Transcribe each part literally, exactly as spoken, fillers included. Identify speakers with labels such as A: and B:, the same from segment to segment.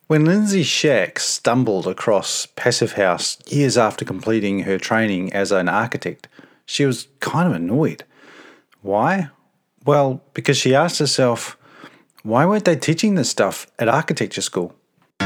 A: When Lindsay Shack stumbled across Passive House years after completing her training as an architect, she was kind of annoyed. Why? Well, because she asked herself, why weren't they teaching this stuff at architecture school?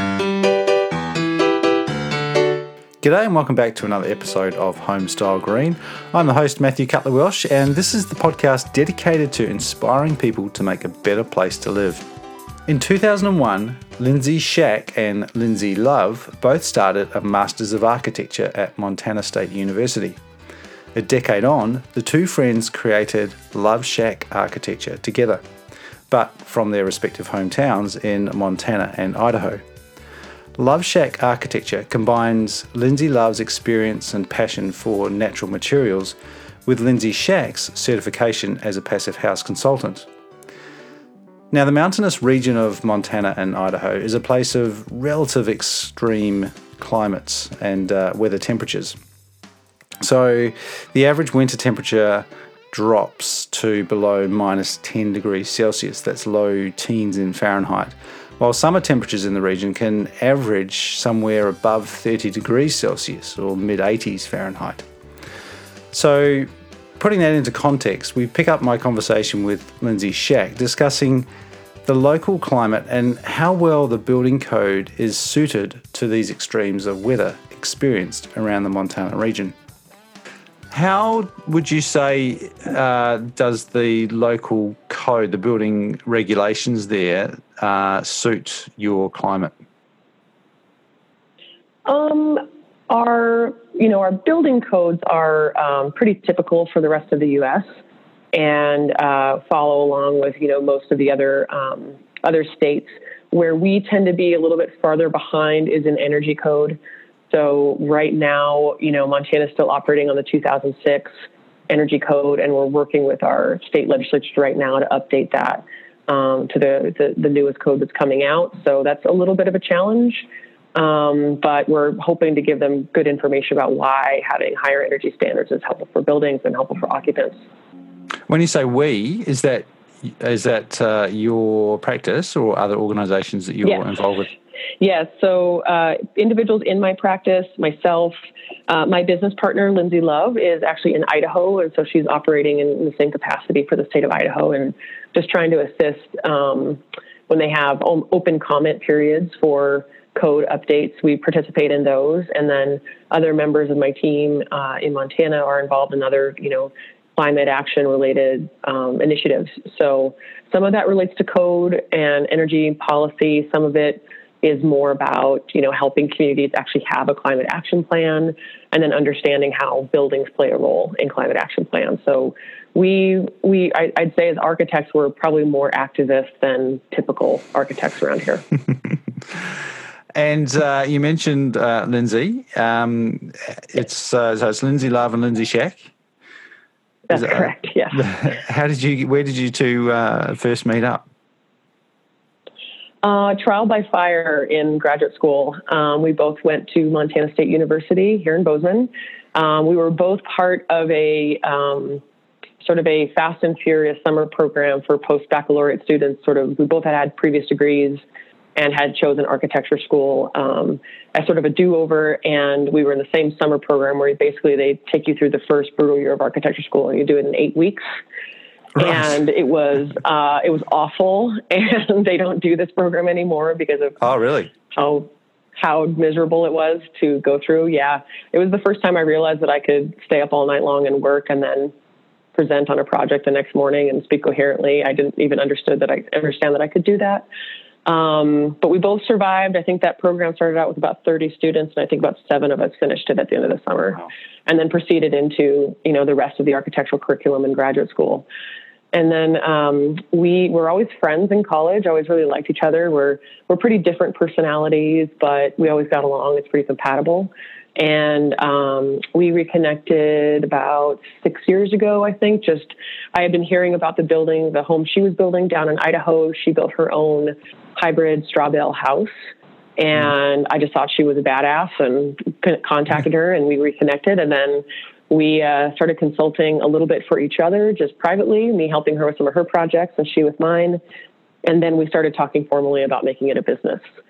A: G'day and welcome back to another episode of Homestyle Green. I'm the host Matthew Cutler Welsh, and this is the podcast dedicated to inspiring people to make a better place to live. In two thousand one, Lindsay Shack and Lindsay Love both started a Masters of Architecture at Montana State University. A decade on, the two friends created Love Shack Architecture together, but from their respective hometowns in Montana and Idaho. Love Shack Architecture combines Lindsay Love's experience and passion for natural materials with Lindsay Shack's certification as a Passive House consultant. Now, the mountainous region of Montana and Idaho is a place of relative extreme climates and uh, weather temperatures. So the average winter temperature drops to below minus ten degrees Celsius, that's low teens in Fahrenheit, while summer temperatures in the region can average somewhere above thirty degrees Celsius or mid eighties Fahrenheit. So putting that into context, we pick up my conversation with Lindsay Shack discussing the local climate and how well the building code is suited to these extremes of weather experienced around the Montana region. How would you say uh, does the local code, the building regulations there, uh, suit your climate?
B: Um, our, you know, our building codes are um, pretty typical for the rest of the U S and uh, follow along with, you know, most of the other um, other states. Where we tend to be a little bit farther behind is in energy code. So right now, you know, Montana is still operating on the two thousand six energy code, and we're working with our state legislature right now to update that um, to the, the, the newest code that's coming out. So that's a little bit of a challenge, um, but we're hoping to give them good information about why having higher energy standards is helpful for buildings and helpful for occupants.
A: When you say we, is that is that uh, your practice or other organisations that you're
B: yes.
A: involved with?
B: Yes. So uh, individuals in my practice, myself, uh, my business partner, Lindsay Love, is actually in Idaho. And so she's operating in the same capacity for the state of Idaho and just trying to assist um, when they have open comment periods for code updates. We participate in those. And then other members of my team uh, in Montana are involved in other, you know, climate action related um, initiatives. So some of that relates to code and energy policy. Some of it is more about, you know, helping communities actually have a climate action plan and then understanding how buildings play a role in climate action plans. So we, we I, I'd say as architects, we're probably more activist than typical architects around here.
A: And uh, you mentioned uh, Lindsay. Um, it's, uh, so it's Lindsay Love and Lindsay Shack.
B: That's
A: it,
B: correct,
A: uh,
B: yes.
A: How did you, where did you two uh, first meet up?
B: Uh, trial by fire in graduate school. Um, we both went to Montana State University here in Bozeman. Um, we were both part of a um, sort of a fast and furious summer program for post-baccalaureate students. Sort of, we both had had previous degrees and had chosen architecture school um, as sort of a do-over. And we were in the same summer program where basically they take you through the first brutal year of architecture school, and you do it in eight weeks. Right. And it was uh, it was awful, and they don't do this program anymore because of
A: oh really
B: how how miserable it was to go through. Yeah, it was the first time I realized that I could stay up all night long and work, and then present on a project the next morning and speak coherently. I didn't even understood that I understand that I could do that. Um, but we both survived. I think that program started out with about thirty students, and I think about seven of us finished it at the end of the summer, wow. And then proceeded into, you know, the rest of the architectural curriculum in graduate school. And then um, we were always friends in college, always really liked each other. We're, we're pretty different personalities, but we always got along. It's pretty compatible. And um, we reconnected about six years ago, I think. Just, I had been hearing about the building, the home she was building down in Idaho. She built her own hybrid straw bale house. And I just thought she was a badass and contacted her, and we reconnected. And then we uh, started consulting a little bit for each other, just privately, me helping her with some of her projects and she with mine. And then we started talking formally about making it a business.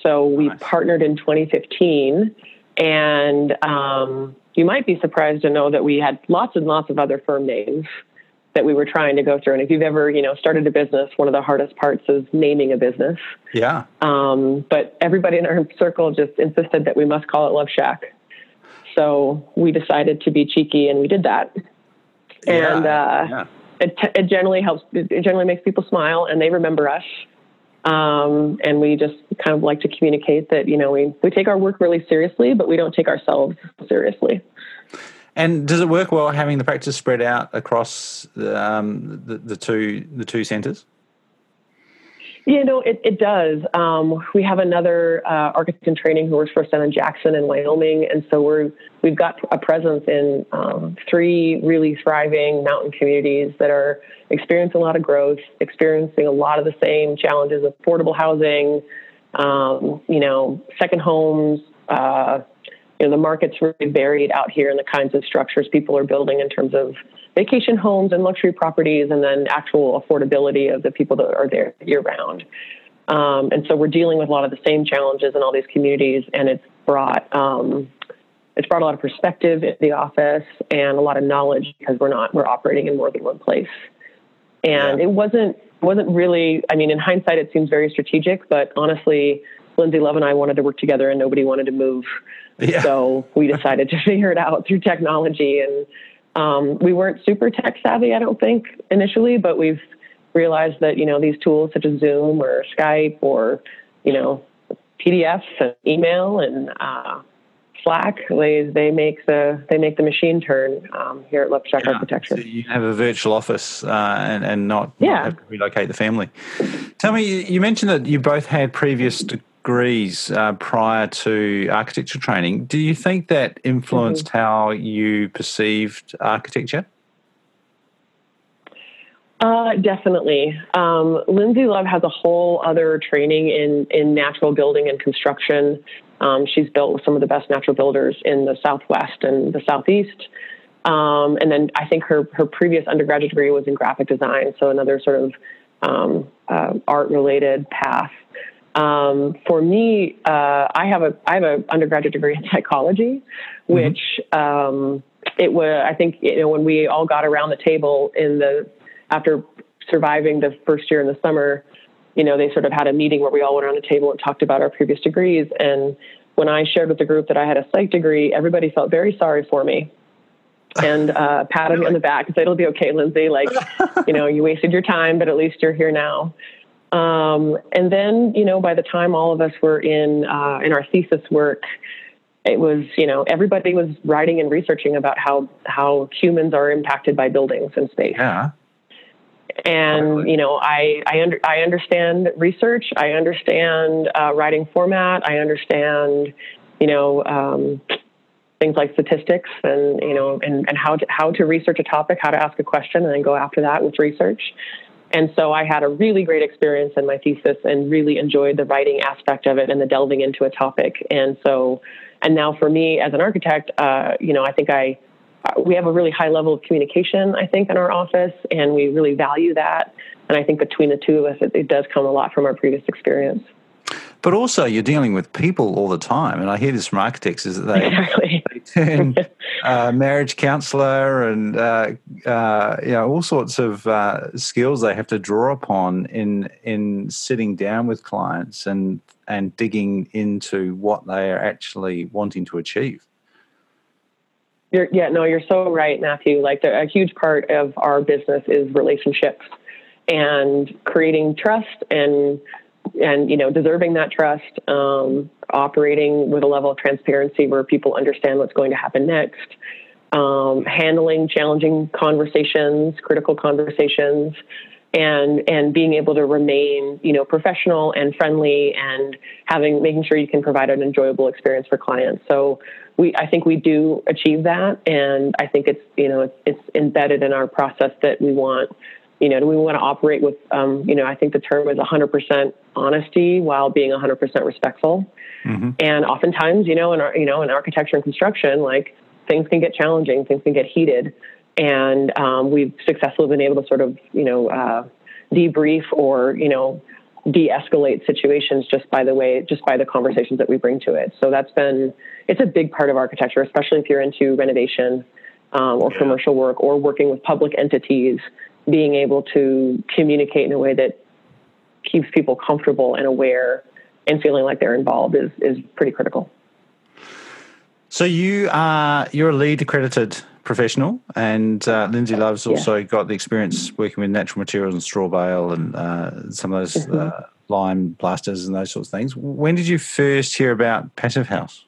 B: So we
A: Nice.
B: partnered in twenty fifteen, and um, you might be surprised to know that we had lots and lots of other firm names that we were trying to go through. And if you've ever, you know, started a business, one of the hardest parts is naming a business.
A: Yeah.
B: Um, but everybody in our circle just insisted that we must call it Love Shack. So we decided to be cheeky, and we did that.
A: Yeah.
B: And uh,
A: yeah.
B: it, it generally helps. It generally makes people smile, and they remember us. Um, and we just kind of like to communicate that, you know, we, we take our work really seriously, but we don't take ourselves seriously.
A: And does it work well having the practice spread out across um, the, the two the two centres?
B: You know, it, it does. Um, we have another uh, architect in training who works for us down in Jackson in Wyoming, and so we're we've got a presence in um, three really thriving mountain communities that are experiencing a lot of growth, experiencing a lot of the same challenges of affordable housing, um, you know, second homes. Uh, you know, the market's really varied out here in the kinds of structures people are building in terms of vacation homes and luxury properties, and then actual affordability of the people that are there year round. Um, and so we're dealing with a lot of the same challenges in all these communities, and it's brought um, it's brought a lot of perspective in the office and a lot of knowledge, because we're not we're operating in more than one place. And yeah. it wasn't wasn't really. I mean, in hindsight, it seems very strategic, but honestly, Lindsay Love and I wanted to work together, and nobody wanted to move. Yeah. So we decided to figure it out through technology. And um, we weren't super tech savvy, I don't think, initially, but we've realized that, you know, these tools such as Zoom or Skype or, you know, P D Fs and email and uh, Slack, they they make the they make the machine turn um, here at Love Shack
A: yeah.
B: Architecture.
A: So you have a virtual office uh, and and not,
B: yeah.
A: not have to relocate the family. Tell me, you mentioned that you both had previous degrees uh, prior to architecture training. Do you think that influenced mm-hmm. how you perceived architecture?
B: Uh, definitely. Um, Lindsay Love has a whole other training in, in natural building and construction. Um, she's built with some of the best natural builders in the Southwest and the Southeast. Um, and then I think her, her previous undergraduate degree was in graphic design, so another sort of um, uh, art-related path. Um, for me, uh, I have a I have an undergraduate degree in psychology, which mm-hmm. um, it was. I think you know when we all got around the table in the after surviving the first year in the summer, you know, they sort of had a meeting where we all went around the table and talked about our previous degrees. And when I shared with the group that I had a psych degree, everybody felt very sorry for me and uh, patted me on the back and said, "It'll be okay, Lindsay. Like, you know, you wasted your time, but at least you're here now." Um, and then, you know, by the time all of us were in, uh, in our thesis work, it was, you know, everybody was writing and researching about how, how humans are impacted by buildings and space.
A: Yeah.
B: And, totally. you know, I, I, under, I understand research. I understand, uh, writing format. I understand, you know, um, things like statistics and, you know, and, and how to, how to research a topic, how to ask a question and then go after that with research. And so I had a really great experience in my thesis and really enjoyed the writing aspect of it and the delving into a topic. And so, and now for me as an architect, uh, you know, I think I, we have a really high level of communication, I think, in our office, and we really value that. And I think between the two of us, it, it does come a lot from our previous experience.
A: But also you're dealing with people all the time. And I hear this from architects is that they,
B: exactly.
A: they turn uh, marriage counsellor and, uh, uh, you know, all sorts of uh, skills they have to draw upon in in sitting down with clients and, and digging into what they are actually wanting to achieve.
B: You're, yeah, no, you're so right, Matthew. Like the, a huge part of our business is relationships and creating trust and and, you know, deserving that trust, um, operating with a level of transparency where people understand what's going to happen next, um, handling challenging conversations, critical conversations, and, and being able to remain, you know, professional and friendly and having, making sure you can provide an enjoyable experience for clients. So we, I think we do achieve that. And I think it's, you know, it's, it's embedded in our process that we want. You know, do we want to operate with, um, you know, I think the term is one hundred percent honesty while being one hundred percent respectful. Mm-hmm. And oftentimes, you know, in our, you know, in architecture and construction, like things can get challenging, things can get heated. And um, we've successfully been able to sort of, you know, uh, debrief or, you know, de-escalate situations just by the way, just by the conversations that we bring to it. So that's been, it's a big part of architecture, especially if you're into renovation um, or yeah. commercial work or working with public entities, being able to communicate in a way that keeps people comfortable and aware and feeling like they're involved is, is pretty critical.
A: So you are, you're a LEED accredited professional, and uh, Lindsay Love's also yeah. got the experience working with natural materials and straw bale and uh, some of those mm-hmm. uh, lime plasters and those sorts of things. When did you first hear about Passive House?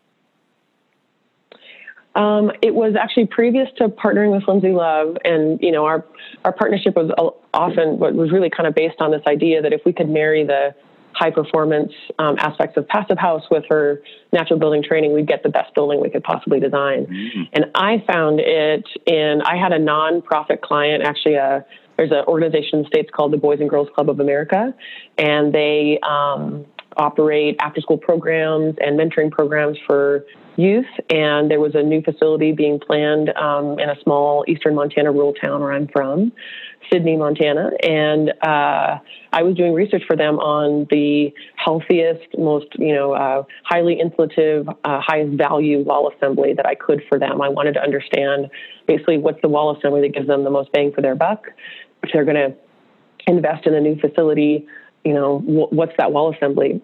B: Um, it was actually previous to partnering with Lindsay Love, and you know our our partnership was often was really kind of based on this idea that if we could marry the high performance um, aspects of Passive House with her natural building training, we'd get the best building we could possibly design. Mm-hmm. And I found it in, I had a nonprofit client, actually a, there's an organization in the States called the Boys and Girls Club of America. And they um, operate after school programs and mentoring programs for youth. And there was a new facility being planned um, in a small eastern Montana rural town where I'm from, Sidney, Montana. And uh, I was doing research for them on the healthiest, most, you know, uh, highly insulative, uh, highest value wall assembly that I could for them. I wanted to understand basically what's the wall assembly that gives them the most bang for their buck. If they're going to invest in a new facility, you know, wh- what's that wall assembly?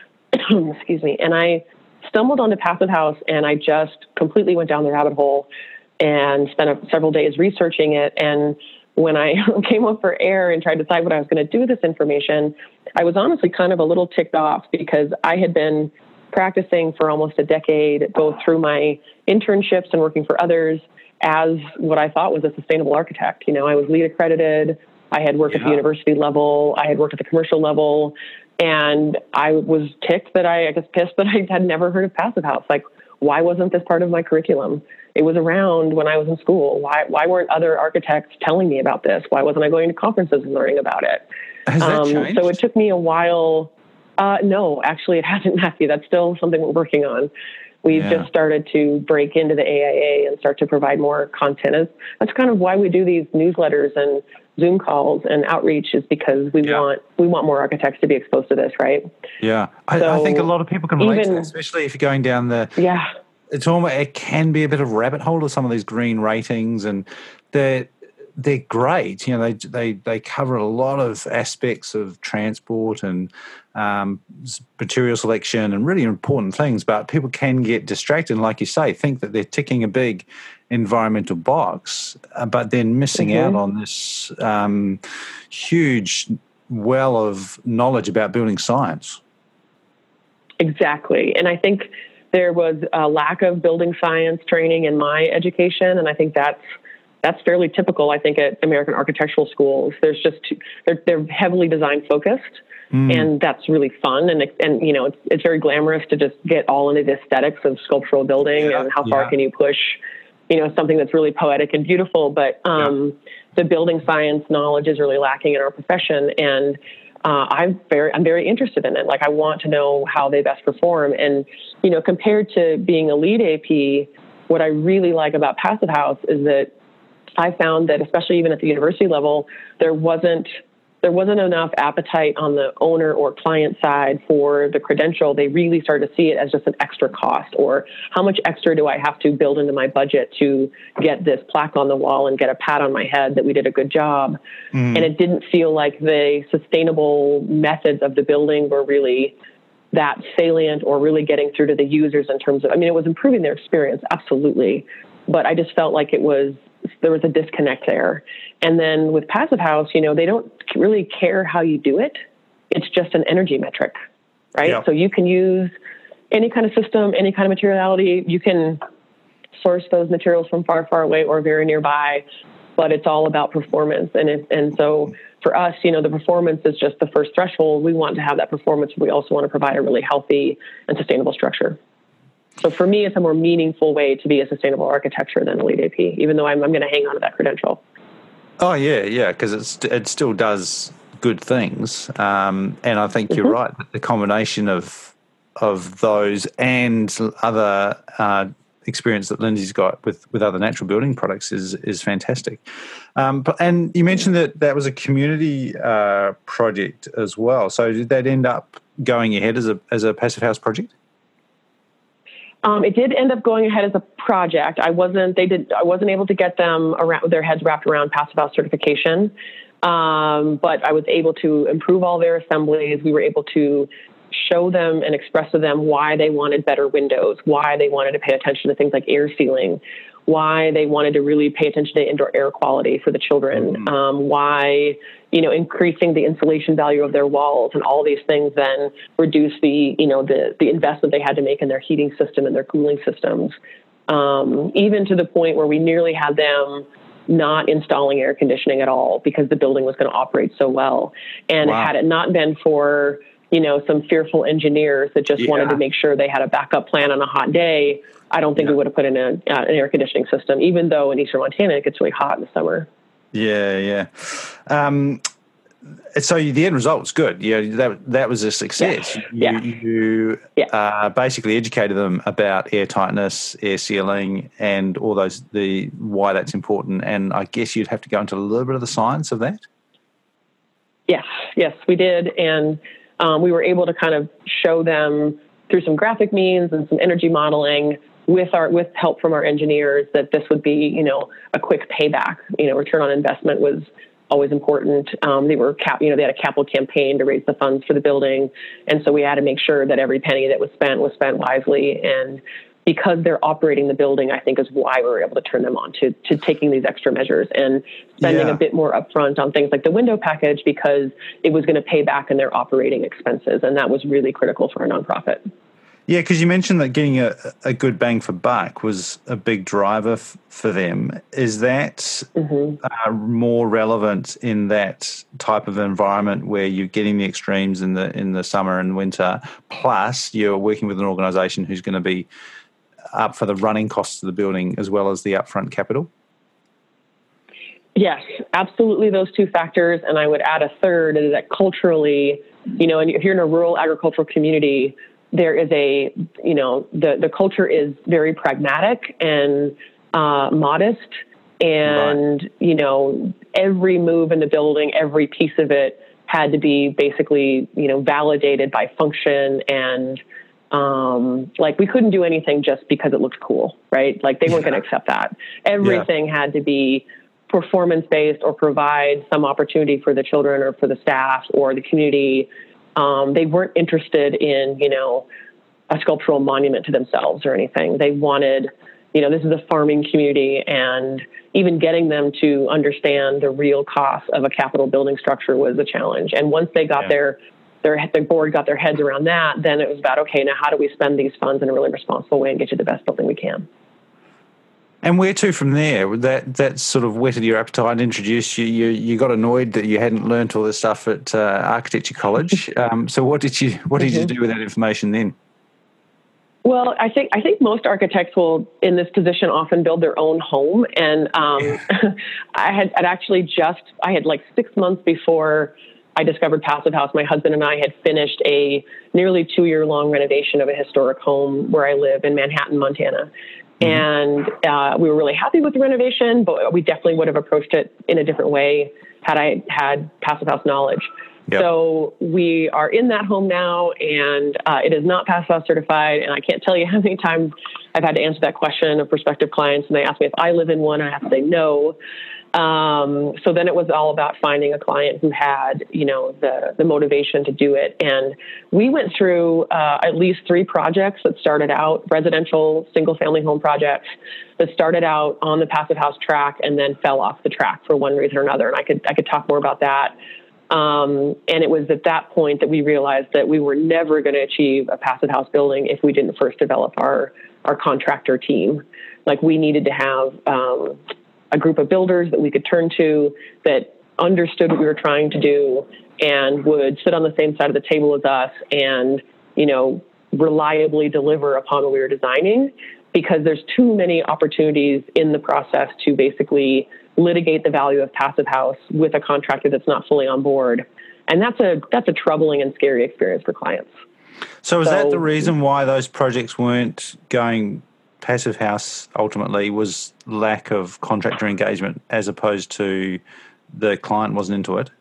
B: Excuse me. And I stumbled onto Passive House, and I just completely went down the rabbit hole and spent a, several days researching it. And when I came up for air and tried to decide what I was going to do with this information, I was honestly kind of a little ticked off because I had been practicing for almost a decade, both through my internships and working for others, as what I thought was a sustainable architect. You know, I was LEED accredited. I had worked yeah. at the university level. I had worked at the commercial level. And I was ticked that I, I guess pissed that I had never heard of Passive House. Like, why wasn't this part of my curriculum? It was around when I was in school. Why why weren't other architects telling me about this? Why wasn't I going to conferences and learning about it?
A: Has that um, changed?
B: So it took me a while. Uh, no, actually it hasn't, Matthew. That's still something we're working on. We've yeah. just started to break into the A I A and start to provide more content. That's kind of why we do these newsletters and Zoom calls and outreach, is because we yeah. want we want more architects to be exposed to this, right?
A: Yeah, I, so I think a lot of people can relate even, to that, especially if you're going down the
B: yeah.
A: It's almost, it can be a bit of a rabbit hole of some of these green ratings, and they're they're great. You know, they they they cover a lot of aspects of transport and um, material selection and really important things. But people can get distracted, and like you say, think that they're ticking a big environmental box, uh, but then missing mm-hmm. out on this um, huge well of knowledge about building science.
B: Exactly, and I think there was a lack of building science training in my education, and I think that's that's fairly typical. I think at American architectural schools, there's just they're they're heavily design focused, mm. and that's really fun. And and you know, it's it's very glamorous to just get all into the aesthetics of sculptural building yeah, and how far yeah. can you push, you know, something that's really poetic and beautiful. But um, yeah. the building science knowledge is really lacking in our profession, and Uh, I'm very, I'm very interested in it. Like, I want to know how they best perform. And, you know, compared to being a LEED A P, what I really like about Passive House is that I found that, especially even at the university level, there wasn't, there wasn't enough appetite on the owner or client side for the credential. They really started to see it as just an extra cost, or how much extra do I have to build into my budget to get this plaque on the wall and get a pat on my head that we did a good job. Mm. And it didn't feel like the sustainable methods of the building were really that salient or really getting through to the users in terms of, I mean, it was improving their experience, absolutely. But I just felt like it was, there was a disconnect there. And then with Passive House, you know, they don't really care how you do it. It's just an energy metric, right? Yeah. So you can use any kind of system, any kind of materiality. You can source those materials from far, far away or very nearby, but it's all about performance. And it, and so for us, you know, the performance is just the first threshold. We want to have that performance. We also want to provide a really healthy and sustainable structure. So for me, it's a more meaningful way to be a sustainable architecture than a LEED A P, even though I'm, I'm going to hang on to that credential.
A: Oh, yeah, yeah, because it, it still does good things. Um, and I think you're mm-hmm. right, the combination of of those and other uh, experience that Lindsay's got with, with other natural building products is is fantastic. Um, but, and you mentioned that that was a community uh, project as well. So did that end up going ahead as a as a passive house project?
B: Um, it did end up going ahead as a project. I wasn't. They did. I wasn't able to get them around their heads wrapped around passive house certification, um, but I was able to improve all their assemblies. We were able to show them and express to them why they wanted better windows, why they wanted to pay attention to things like air sealing, why they wanted to really pay attention to indoor air quality for the children, mm-hmm. um, why, you know, increasing the insulation value of their walls and all these things then reduce the, you know, the, the investment they had to make in their heating system and their cooling systems, um, even to the point where we nearly had them not installing air conditioning at all because the building was going to operate so well. And wow. had it not been for, you know, some fearful engineers that just yeah. wanted to make sure they had a backup plan on a hot day, I don't think yeah. we would have put in a, uh, an air conditioning system, even though in Eastern Montana it gets really hot in the summer.
A: Yeah, yeah. Um, so the end result was good. Yeah, that that was a success.
B: Yeah.
A: You, you
B: yeah.
A: Uh, basically educated them about air tightness, air sealing, and all those the why that's important. And I guess you'd have to go into a little bit of the science of that.
B: Yes, yes, we did, and um, we were able to kind of show them through some graphic means and some energy modeling with our with help from our engineers that this would be, you know, a quick payback. You know, return on investment was always important. Um, they were cap, you know, they had a capital campaign to raise the funds for the building, and so we had to make sure that every penny that was spent was spent wisely. And because they're operating the building, I think is why we were able to turn them on to to taking these extra measures and spending
A: yeah.
B: a bit more upfront on things like the window package because it was going to pay back in their operating expenses, and that was really critical for a nonprofit.
A: Yeah, because you mentioned that getting a, a good bang for buck was a big driver f- for them. Is that mm-hmm. uh, more relevant in that type of environment where you're getting the extremes in the in the summer and winter, plus you're working with an organisation who's going to be up for the running costs of the building as well as the upfront capital?
B: Yes, absolutely, those two factors. And I would add a third, is that culturally, you know, and if you're in a rural agricultural community, there is a, you know, the, the culture is very pragmatic and uh, modest. And, right. you know, every move in the building, every piece of it had to be basically, you know, validated by function. And um, like we couldn't do anything just because it looked cool, right? Like they weren't yeah. going to accept that. Everything yeah. had to be performance-based or provide some opportunity for the children or for the staff or the community. Um, they weren't interested in, you know, a sculptural monument to themselves or anything. They wanted, you know, this is a farming community, and even getting them to understand the real cost of a capital building structure was a challenge. And once they got yeah. their, their, their board got their heads around that, then it was about, okay, now how do we spend these funds in a really responsible way and get you the best building we can?
A: And where to from there? That that sort of whetted your appetite and introduced you. You you got annoyed that you hadn't learnt all this stuff at uh, architecture college. Um, so what did you what did mm-hmm. you do with that information then?
B: Well, I think I think most architects will, in this position, often build their own home. And um, yeah. I had I'd actually just I had like six months before I discovered Passive House. My husband and I had finished a nearly two year long renovation of a historic home where I live in Manhattan, Montana. And uh, we were really happy with the renovation, but we definitely would have approached it in a different way had I had Passive House knowledge. Yep. So we are in that home now, and uh, it is not Passive House certified. And I can't tell you how many times I've had to answer that question of prospective clients, and they ask me if I live in one, and I have to say no. Um, so then it was all about finding a client who had, you know, the, the motivation to do it. And we went through uh, at least three projects that started out, residential single family home projects that started out on the Passive House track and then fell off the track for one reason or another. And I could, I could talk more about that. Um, and it was at that point that we realized that we were never going to achieve a Passive House building if we didn't first develop our, our contractor team. Like we needed to have, um, a group of builders that we could turn to that understood what we were trying to do and would sit on the same side of the table as us and, you know, reliably deliver upon what we were designing, because there's too many opportunities in the process to basically litigate the value of Passive House with a contractor that's not fully on board. And that's a, that's a troubling and scary experience for clients.
A: So is so, that the reason why those projects weren't going Passive House ultimately was lack of contractor engagement as opposed to the client wasn't into it?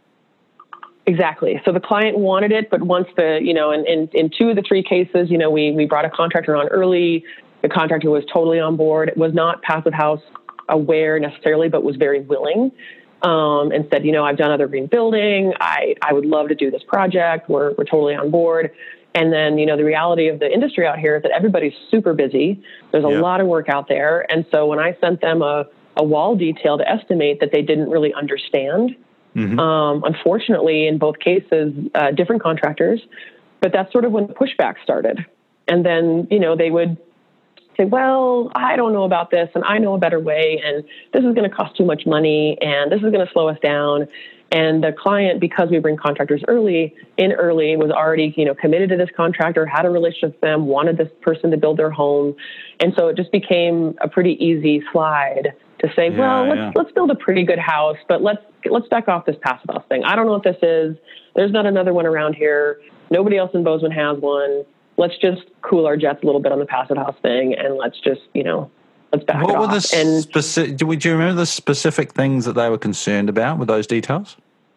B: Exactly. So the client wanted it, but once the, you know, in, in, in two of the three cases, you know, we, we brought a contractor on early. The contractor was totally on board. It was not Passive House aware necessarily, but was very willing, um, and said, you know, I've done other green building. I, I would love to do this project. We're, we're totally on board. And then, you know, the reality of the industry out here is that everybody's super busy. There's a
A: yeah.
B: lot of work out there. And so when I sent them a, a wall detail to estimate that they didn't really understand, mm-hmm. um, unfortunately, in both cases, uh, different contractors, but that's sort of when the pushback started. And then, you know, they would say, well, I don't know about this, and I know a better way, and this is going to cost too much money, and this is going to slow us down. And the client, because we bring contractors early, in early, was already, you know, committed to this contractor, had a relationship with them, wanted this person to build their home. And so it just became a pretty easy slide to say, yeah, well, let's yeah. let's build a pretty good house, but let's let's back off this Passive House thing. I don't know what this is. There's not another one around here. Nobody else in Bozeman has one. Let's just cool our jets a little bit on the Passive House thing, and let's just, you know, let's back
A: what
B: it
A: were
B: off.
A: The
B: and
A: specific, do, we, do you remember the specific things that they were concerned about with those details?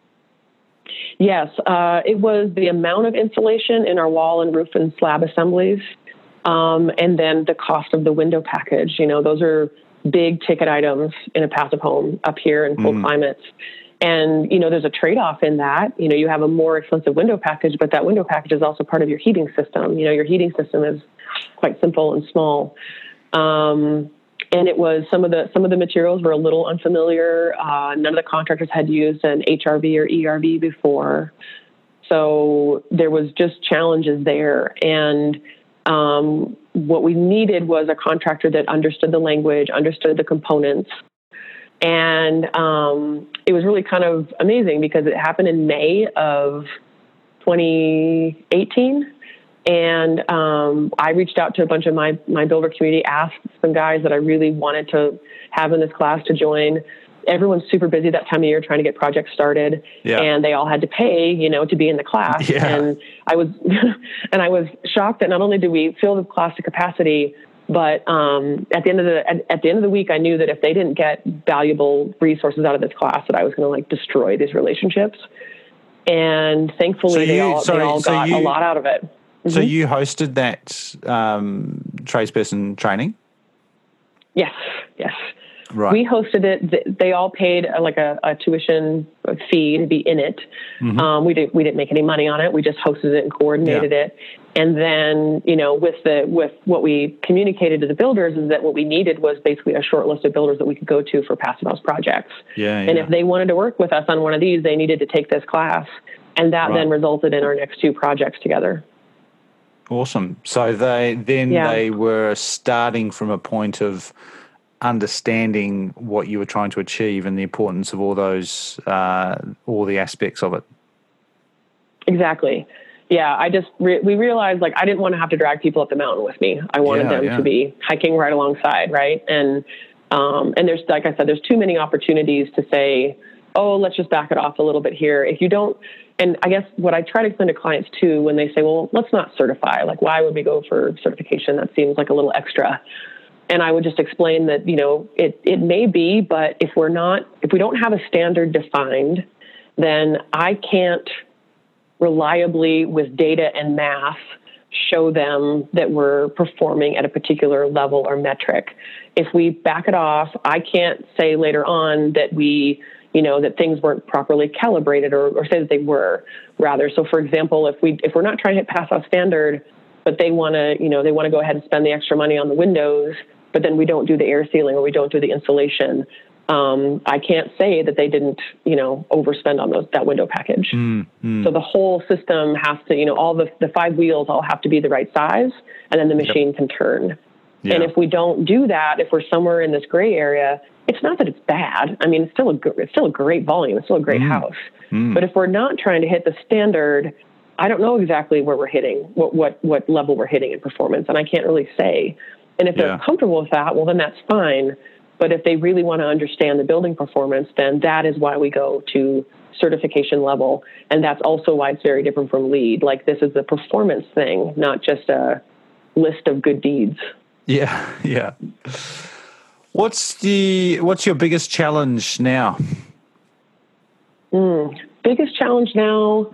B: Yes, uh, it was the amount of insulation in our wall and roof and slab assemblies, um, and then the cost of the window package. You know, those are big ticket items in a passive home up here in cold mm. climates. And, you know, there's a trade-off in that. You know, you have a more expensive window package, but that window package is also part of your heating system. You know, your heating system is quite simple and small. Um, and it was some of the some of the materials were a little unfamiliar. Uh, none of the contractors had used an H R V or E R V before. So there was just challenges there. And um, what we needed was a contractor that understood the language, understood the components. And um, it was really kind of amazing because it happened in May of twenty eighteen. And um, I reached out to a bunch of my, my builder community, asked some guys that I really wanted to have in this class to join. Everyone's super busy that time of year trying to get projects started. Yeah. And they all had to pay, you know, to be in the class. Yeah. And I was and I was shocked that not only did we fill the class to capacity, but um, at the end of the at, at the end of the week, I knew that if they didn't get valuable resources out of this class, that I was going to like destroy these relationships. And thankfully, so you, they all sorry, they all so got you, a lot out of it. Mm-hmm.
A: So you hosted that um, tradesperson training?
B: Yes, yes.
A: Right.
B: We hosted it. They all paid a, like a, a tuition fee to be in it. Mm-hmm. Um, we didn't we didn't make any money on it. We just hosted it and coordinated yeah. it. And then, you know, with the with what we communicated to the builders is that what we needed was basically a short list of builders that we could go to for Passive House projects.
A: Yeah, yeah.
B: And if they wanted to work with us on one of these, they needed to take this class, and that right. then resulted in our next two projects together.
A: Awesome. So they then yeah. they were starting from a point of understanding what you were trying to achieve and the importance of all those, uh, all the aspects of it.
B: Exactly. Yeah. I just, re- we realized like, I didn't want to have to drag people up the mountain with me. I wanted yeah, them yeah. to be hiking right alongside. Right. And, um, and there's, like I said, there's too many opportunities to say, oh, let's just back it off a little bit here. If you don't, and I guess what I try to explain to clients too, when they say, well, let's not certify, like, why would we go for certification? That seems like a little extra. And I would just explain that, you know, it, it may be, but if we're not, if we don't have a standard defined, then I can't reliably with data and math show them that we're performing at a particular level or metric. If we back it off, I can't say later on that we, you know, that things weren't properly calibrated or, or say that they were rather. So for example, if we, if we're not trying to hit pass off standard, but they want to, you know, they want to go ahead and spend the extra money on the windows, but then we don't do the air sealing or we don't do the insulation. Um, I can't say that they didn't, you know, overspend on those, that window package. Mm, mm. So the whole system has to, you know, all the, the five wheels all have to be the right size, and then the machine yep. can turn. Yeah. And if we don't do that, if we're somewhere in this gray area, it's not that it's bad. I mean, it's still a, it's still a great volume. It's still a great mm. house. Mm. But if we're not trying to hit the standard, I don't know exactly where we're hitting, what, what, what level we're hitting in performance. And I can't really say. And if yeah. they're comfortable with that, well, then that's fine. But if they really want to understand the building performance, then that is why we go to certification level. And that's also why it's very different from LEED. Like, this is a performance thing, not just a list of good deeds.
A: Yeah, yeah. What's the what's your biggest challenge now?
B: Mm, biggest challenge now,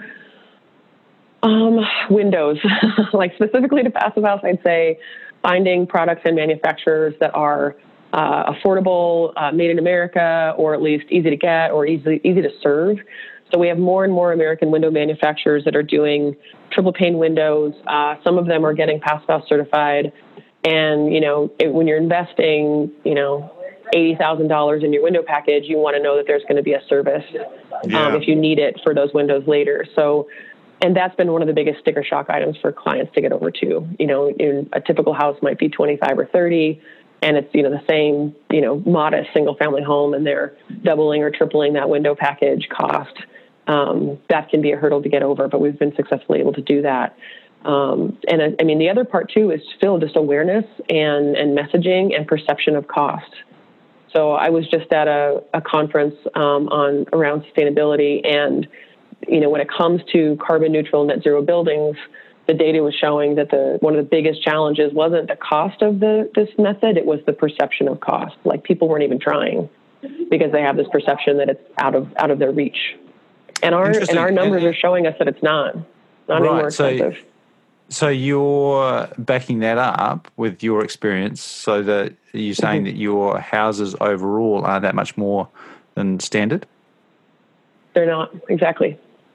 B: um, windows. Like specifically to Passive House, I'd say finding products and manufacturers that are uh, affordable, uh, made in America, or at least easy to get or easy easy to serve. So we have more and more American window manufacturers that are doing triple pane windows. Uh, some of them are getting Passive House certified. And, you know, it, when you're investing, you know, eighty thousand dollars in your window package, you want to know that there's going to be a service
A: yeah.
B: um, if you need it for those windows later. So, and that's been one of the biggest sticker shock items for clients to get over to. You know, in a typical house might be twenty-five or thirty, and it's, you know, the same, you know, modest single family home, and they're doubling or tripling that window package cost. Um, that can be a hurdle to get over, but we've been successfully able to do that. Um, and I, I mean, the other part too is still just awareness and, and messaging and perception of cost. So I was just at a, a conference um, on around sustainability, and you know, when it comes to carbon neutral net zero buildings, the data was showing that the one of the biggest challenges wasn't the cost of the this method; it was the perception of cost. Like people weren't even trying because they have this perception that it's out of out of their reach. And our and our numbers are showing us that it's not not
A: right,
B: any more expensive.
A: So, so you're backing that up with your experience, so that you're saying mm-hmm. that your houses overall are that much more than standard?
B: They're not, exactly.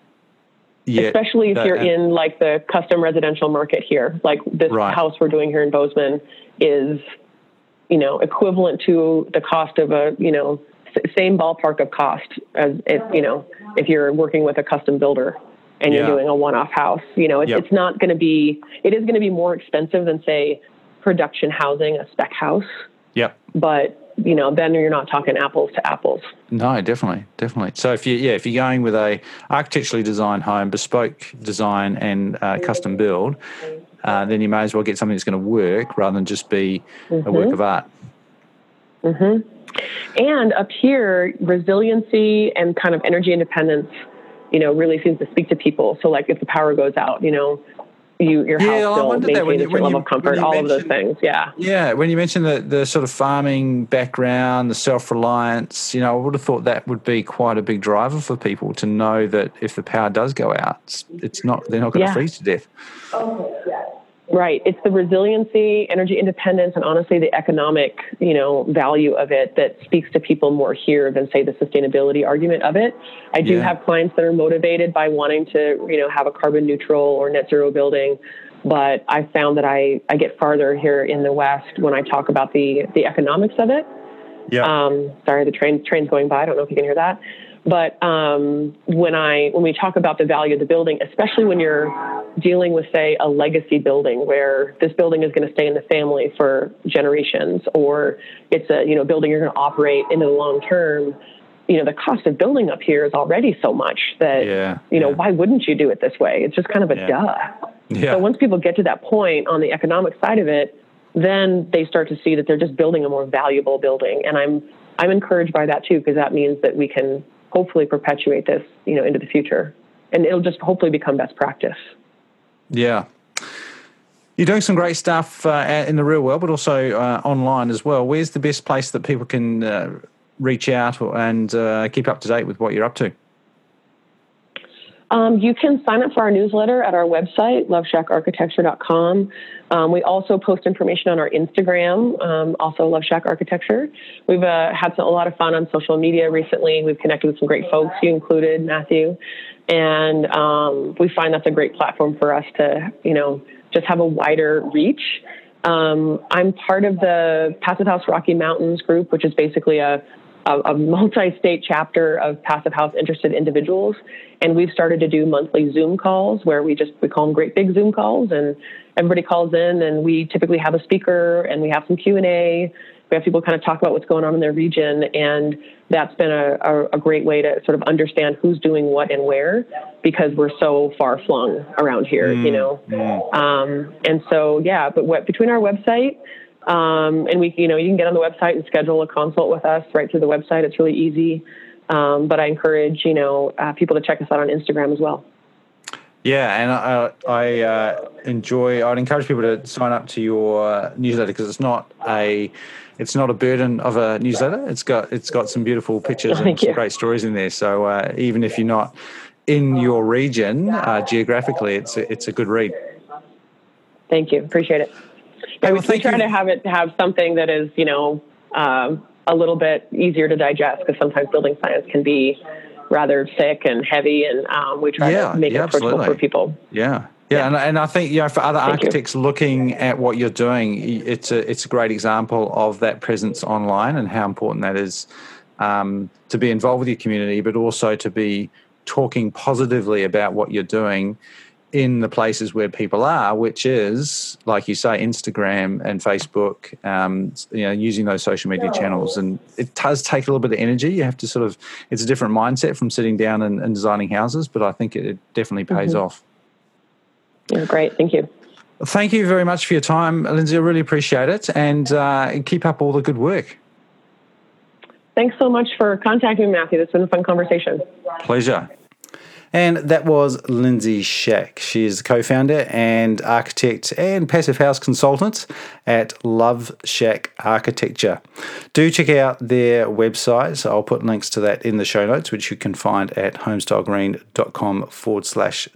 B: Yeah, especially if you're in like the custom residential market here. Like this right. house we're doing here in Bozeman is, you know, equivalent to the cost of a, you know, same ballpark of cost as if, you know, if you're working with a custom builder and you're yeah. doing a one-off house. You know, it's, yep. it's not going to be, it is going to be more expensive than, say, production housing, a spec house.
A: Yep.
B: But, you know, then you're not talking apples to apples.
A: No, definitely, definitely. So if you, yeah, if you're going with a architecturally designed home, bespoke design and uh, custom build, uh, then you may as well get something that's going to work rather than just be mm-hmm. a work of art.
B: Mm-hmm. And up here, resiliency and kind of energy independence, you know, really seems to speak to people. So like if the power goes out, you know, you, your
A: yeah,
B: house still maintains your level
A: you,
B: of comfort, all of those things. Yeah.
A: Yeah. When you mentioned the, the sort of farming background, the self-reliance, you know, I would have thought that would be quite a big driver for people to know that if the power does go out, it's, it's not, they're not going to yeah. freeze to death.
B: Oh, yeah. Right. It's the resiliency, energy independence, and honestly, the economic, you know, value of it that speaks to people more here than, say, the sustainability argument of it. I do yeah. have clients that are motivated by wanting to, you know, have a carbon neutral or net zero building. But I found that I, I get farther here in the West when I talk about the, the economics of it.
A: Yeah.
B: Um, sorry, the train train's going by. I don't know if you can hear that. But um, when I when we talk about the value of the building, especially when you're dealing with, say, a legacy building where this building is going to stay in the family for generations, or it's a you know building you're going to operate into the long term, you know the cost of building up here is already so much that
A: yeah,
B: you know
A: yeah.
B: why wouldn't you do it this way? It's just kind of a
A: yeah.
B: duh.
A: Yeah.
B: So once people get to that point on the economic side of it, then they start to see that they're just building a more valuable building, and I'm I'm encouraged by that too, because that means that we can hopefully perpetuate this, you know, into the future, and it'll just hopefully become best practice.
A: Yeah. You're doing some great stuff uh, in the real world, but also uh, online as well. Where's the best place that people can uh, reach out and uh, keep up to date with what you're up to?
B: Um, you can sign up for our newsletter at our website, love shack architecture dot com. Um, we also post information on our Instagram, um, also Love Shack Architecture. We've uh, had a lot of fun on social media recently. We've connected with some great folks, you included, Matthew. And um, we find that's a great platform for us to, you know, just have a wider reach. Um, I'm part of the Passive House Rocky Mountains group, which is basically a a, a multi-state chapter of Passive House interested individuals. And we've started to do monthly Zoom calls where we just, we call them great big Zoom calls, and everybody calls in, and we typically have a speaker and we have some Q and A. We have people kind of talk about what's going on in their region. And that's been a, a, a great way to sort of understand who's doing what and where, because we're so far flung around here, mm, you know? Mm. Um, and so, yeah, but what, between our website, Um, and we, you know, you can get on the website and schedule a consult with us right through the website. It's really easy. Um, but I encourage, you know, uh, people to check us out on Instagram as well.
A: Yeah, and I, I uh, enjoy. I'd encourage people to sign up to your newsletter because it's not a, it's not a burden of a newsletter. It's got it's got some beautiful pictures and some great stories in there. So uh, even if you're not in your region uh, geographically, it's a, it's a good read.
B: Thank you, appreciate it. Yeah, well, we, we try you. to have it have something that is, you know, um, a little bit easier to digest because sometimes building science can be rather thick and heavy, and um, we try yeah, to make yeah, it approachable for people.
A: Yeah, yeah, yeah. And, and I think, you know, for other
B: Thank
A: architects
B: you.
A: looking at what you're doing, it's a it's a great example of that presence online and how important that is um, to be involved with your community, but also to be talking positively about what you're doing in the places where people are, which is, like you say, Instagram and Facebook, um, you know, using those social media channels. And it does take a little bit of energy. You have to sort of, it's a different mindset from sitting down and, and designing houses, but I think it, it definitely pays
B: mm-hmm.
A: off.
B: Yeah, great. Thank you.
A: Thank you very much for your time, Lindsay. I really appreciate it. And uh, keep up all the good work.
B: Thanks so much for contacting me, Matthew. It's been a fun conversation.
A: Pleasure. And that was Lindsay Shack. She is the co-founder and architect and passive house consultant at Love Shack Architecture. Do check out their website. I'll put links to that in the show notes, which you can find at homestylegreen.com forward slash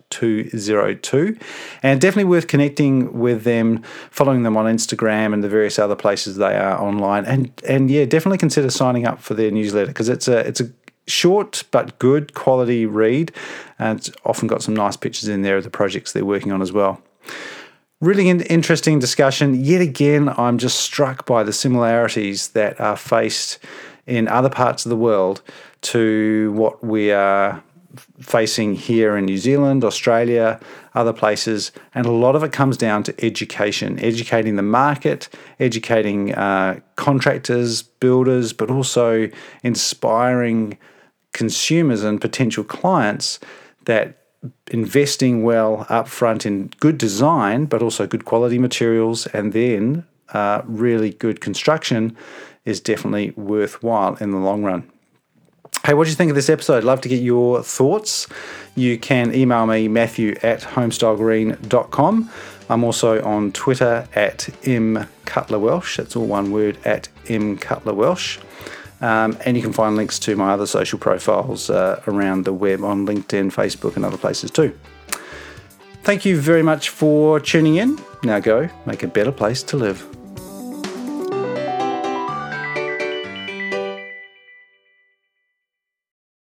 A: 202. And definitely worth connecting with them, following them on Instagram and the various other places they are online. And and yeah, definitely consider signing up for their newsletter because it's a it's a short but good quality read, and it's often got some nice pictures in there of the projects they're working on as well. Really interesting discussion. Yet again, I'm just struck by the similarities that are faced in other parts of the world to what we are facing here in New Zealand, Australia, other places, and a lot of it comes down to education, educating the market, educating uh, contractors, builders, but also inspiring consumers and potential clients that investing well up front in good design, but also good quality materials, and then uh, really good construction is definitely worthwhile in the long run. Hey, what do you think of this episode? Love to get your thoughts. You can email me, Matthew at homestylegreen dot com. I'm also on Twitter at mcutlerwelsh. That's all one word, at mcutlerwelsh. Um, and you can find links to my other social profiles uh, around the web on LinkedIn, Facebook, and other places too. Thank you very much for tuning in. Now go make a better place to live.